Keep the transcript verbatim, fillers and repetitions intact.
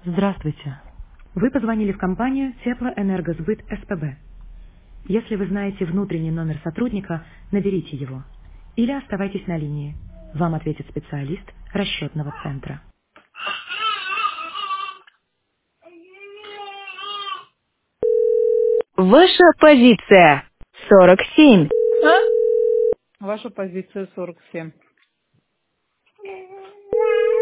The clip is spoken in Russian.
Здравствуйте. Вы позвонили в компанию Теплоэнергосбыт СПБ. Если вы знаете внутренний номер сотрудника, наберите его. Или оставайтесь на линии. Вам ответит специалист расчетного центра. Ваша позиция сорок семь. Ваша позиция сорок семь.